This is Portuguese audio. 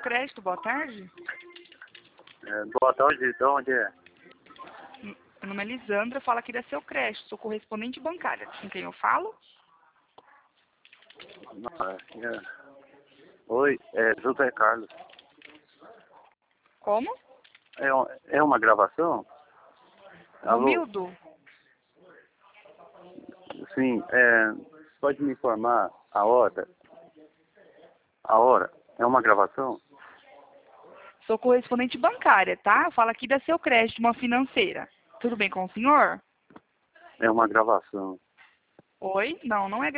crédito, boa tarde. Boa tarde, de onde é? Meu nome é Lisandra, fala aqui da Seu Crédito, sou correspondente bancária. Com quem eu falo? Oi, José Carlos. Como? É uma gravação? Alô? Romildo? Sim, pode me informar a hora? A hora? É uma gravação? Sou correspondente bancária, tá? Eu falo aqui da Seu Crédito, uma financeira. Tudo bem com o senhor? É uma gravação. Oi? Não, não é